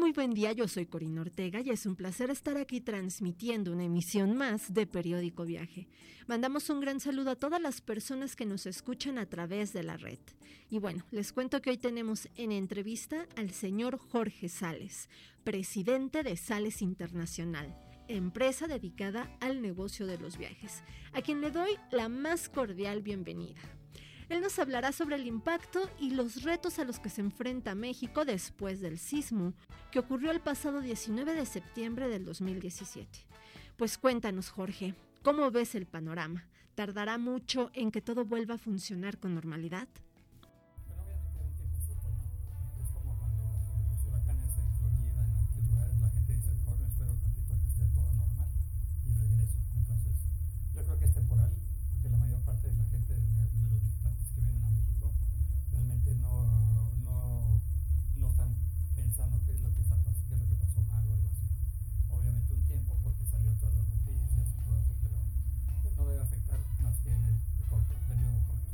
muy buen día, yo soy Corina Ortega y es un placer estar aquí transmitiendo una emisión más de Periódico Viaje. Mandamos un gran saludo a todas las personas que nos escuchan a través de la red. Y bueno, les cuento que hoy tenemos en entrevista al señor Jorge Sales, presidente de Sales Internacional, empresa dedicada al negocio de los viajes, a quien le doy la más cordial bienvenida. Él nos hablará sobre el impacto y los retos a los que se enfrenta México después del sismo que ocurrió el pasado 19 de septiembre del 2017. Pues cuéntanos, Jorge, ¿cómo ves el panorama? ¿Tardará mucho en que todo vuelva a funcionar con normalidad? Bueno, obviamente un tiempecito, ¿no? Es como cuando los huracanes en Florida, en aquellos lugares, la gente dice, mejor me espero un ratito a que esté todo normal y regreso. Entonces, yo creo que es temporal, porque la mayor parte de la gente, de los visitantes que vienen a México, realmente no están pensando qué es lo que pasó mal o algo así. Obviamente un tiempo, porque salió todas las noticias y todo eso, pero pues no debe afectar más que en el corto periodo corto.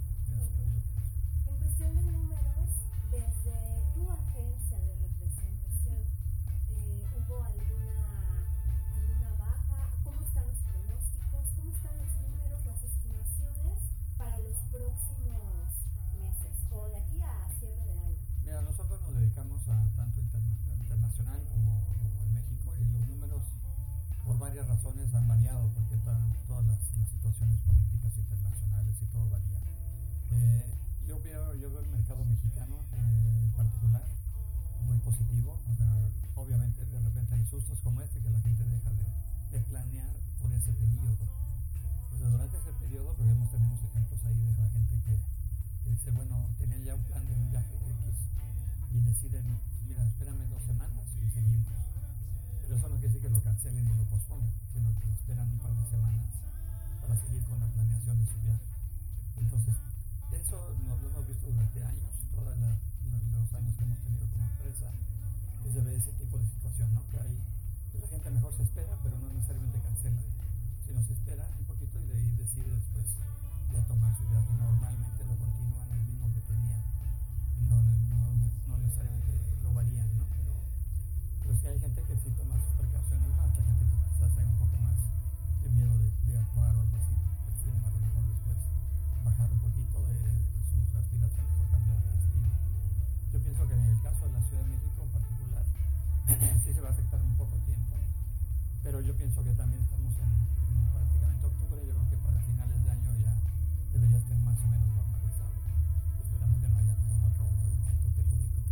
En cuestión de números, desde tu agencia de representación, ¿hubo alguna baja? ¿Cómo están los pronósticos? ¿Cómo están los números, las estimaciones para los próximos meses o de aquí a cierre de año? Mira, nosotros nos dedicamos a tanto internacional como en México, y los números por varias razones han variado, porque todas las situaciones políticas internacionales y todo varía. Yo veo el mercado mexicano en particular muy positivo. O sea, obviamente de repente hay sustos como este que la gente deja de planear por ese periodo. Entonces, durante ese periodo, porque tenemos ejemplos ahí de la gente que dice, bueno, tenía ya un plan de un viaje X y deciden, mira, espérame 2 semanas y seguimos. Pero eso no quiere decir que lo cancelen y lo pospongan, sino que esperan un par de semanas para seguir con la planeación de su viaje. Entonces, eso lo hemos visto durante años, todos los años que hemos tenido como empresa, que se ve ese tipo de situación, ¿no? Que la gente mejor se espera, pero no necesariamente cancela, sino se espera un poquito y de ahí decide después ya tomar su viaje. Normalmente lo continúan el mismo que tenían, no necesariamente lo varían, ¿no? Pero sí hay gente que sí toma sus precauciones más, la gente que quizás tenga un poco más de miedo de actuar o algo así, prefieren a lo mejor después bajar un poquito de sus aspiraciones o cambiar de destino. Yo pienso que en el caso de la Ciudad de México en particular, sí se va a afectar un poco tiempo, pero yo pienso que también estamos en prácticamente octubre. Yo creo que para finales de año ya debería estar más o menos normalizado. Esperamos que no haya ningún otro movimiento telúrico.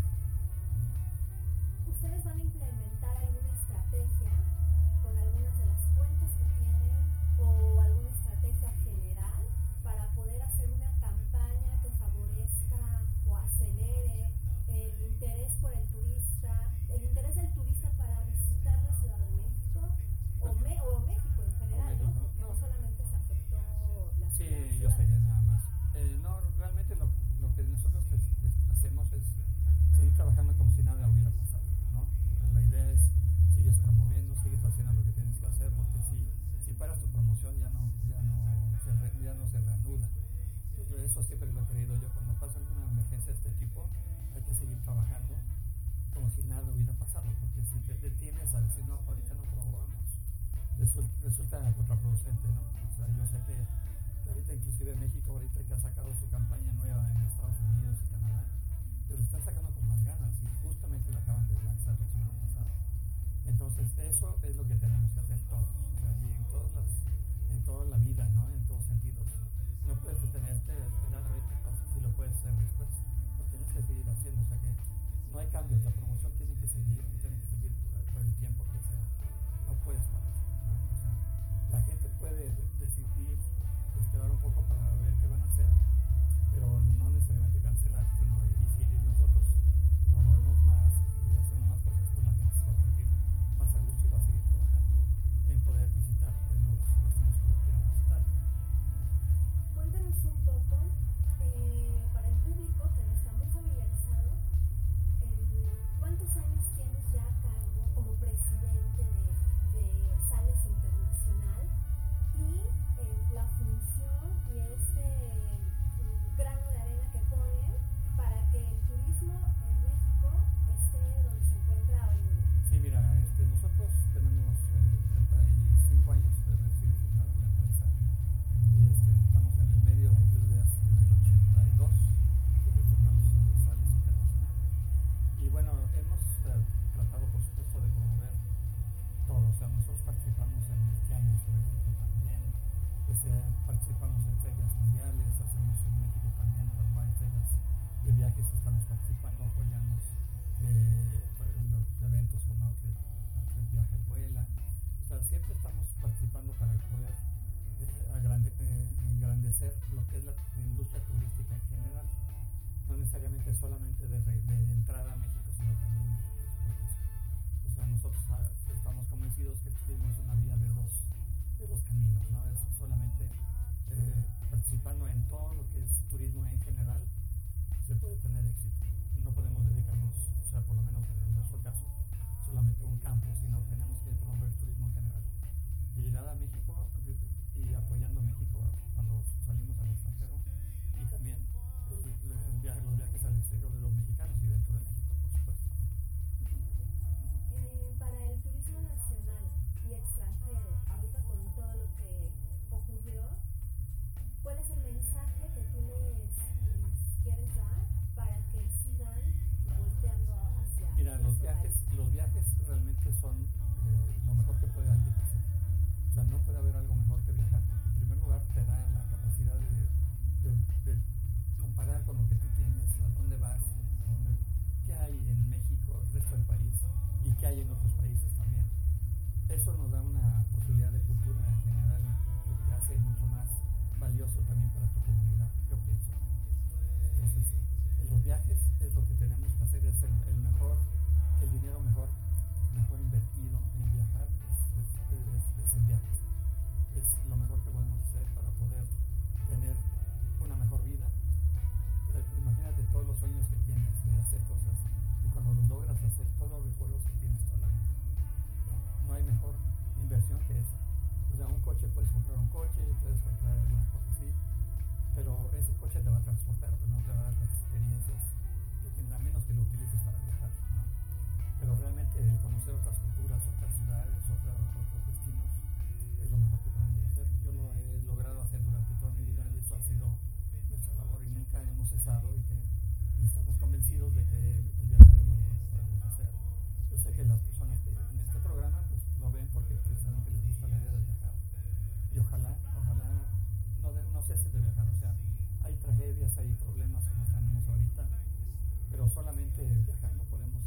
¿Ustedes van a implementar alguna estrategia con algunas de las cuentas que tienen o alguna estrategia general para poder hacer una campaña que favorezca o acelere el interés por el turista, el interés del turista para visitar la Ciudad de México o México en general, ¿no? Porque no solamente se afectó la ciudad. Sí, yo sé que nada más. No, realmente lo que nosotros hacemos es seguir trabajando como si nada hubiera pasado, ¿no? La idea es sigues promoviendo, sigues haciendo lo que tienes que hacer, porque si paras tu promoción ya no se reanuda. Entonces, eso siempre lo he creído yo. Cuando pasa alguna emergencia de este tipo, hay que seguir trabajando como si nada hubiera pasado, porque si te detienes a decir, no, ahorita no probamos, resulta contraproducente, ¿no? O sea, yo sé que ahorita inclusive México, ahorita que ha sacado su campaña nueva en Estados Unidos y Canadá, pero están sacando con más ganas y justamente lo acaban de lanzar la semana pasada. Entonces, eso es lo que tenemos que hacer todos, o sea, y en toda la vida, ¿no? En todos sentidos. No puedes detenerte a esperar a ver qué pasa, si lo puedes hacer después, lo tienes que seguir haciendo. O sea que no hay cambios, la promoción tiene que seguir por el tiempo que sea. No puedes parar, ¿no? O sea, la gente puede decidir esperar un poco para ver qué van a hacer, pero no necesariamente cancelar, sino y si nosotros promovemos más y hacemos más cosas, pues la gente se va a sentir más a gusto y va a seguir trabajando en poder visitar los destinos que quieran visitar. Cuéntanos un poco, para el público que no está muy familiarizado, engrandecer lo que es la industria turística en general, no necesariamente solamente de entrada a México, sino también de exportación. O sea, nosotros estamos convencidos que el turismo es una vía de dos caminos, ¿no? Es solamente participando en todo lo que es turismo en general se puede tener éxito. No podemos dedicarnos, o sea, por lo menos en nuestro caso, solamente a un campo, sino tenemos que promover el turismo en general. Y llegada a México y apoyando a México cuando salimos al extranjero, y también los viajes al exterior de los mexicanos y dentro de México, por supuesto. Para el turismo nacional y extranjero, ahorita con todo lo que ocurrió, ¿cuál es el mensaje que tú les quieres dar para que sigan volteando hacia? Mira, los viajes realmente son lo mejor que puede alguien hacer. O sea, no puede haber algo mejor que viajar, porque en primer lugar te da la capacidad de comparar con lo que tú tienes, a dónde vas, qué hay en México, el resto del país, y qué hay en otros países también. Eso nos da una posibilidad de cultura en general que te hace mucho más valioso también para tu comunidad, yo pienso. Entonces, los viajes es lo que tenemos que hacer, es el dinero mejor invertido en viajar, es en viajes. Es lo mejor que podemos hacer para poder tener una mejor vida. Imagínate todos los sueños que tienes de hacer cosas y cuando los logras hacer, todos los recuerdos que tienes toda la vida. No hay mejor inversión que esa. O sea, un coche, puedes comprar un coche, puedes comprar alguna cosa así, pero ese coche te va a transportar, pero no te va a dar las experiencias que tendrá, menos que lo utilices para viajar, ¿no? Pero realmente conocer otras culturas, otras ciudades, otros destinos es lo mejor que podemos hacer. Yo lo he logrado hacer durante toda mi vida y eso ha sido nuestra labor y nunca hemos cesado y estamos convencidos de que el viajar es lo mejor que podemos hacer. Yo sé que las personas que en este programa pues lo ven porque precisamente les gusta la idea de viajar y ojalá no cesen de viajar. O sea, hay tragedias, hay problemas como tenemos ahorita, pero solamente viajando podemos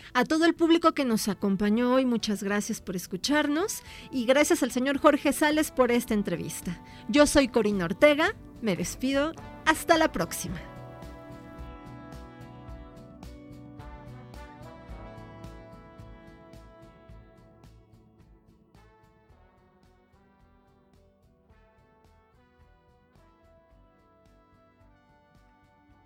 A todo el público que nos acompañó hoy, muchas gracias por escucharnos y gracias al señor Jorge Sales por esta entrevista. Yo soy Corina Ortega, me despido, hasta la próxima.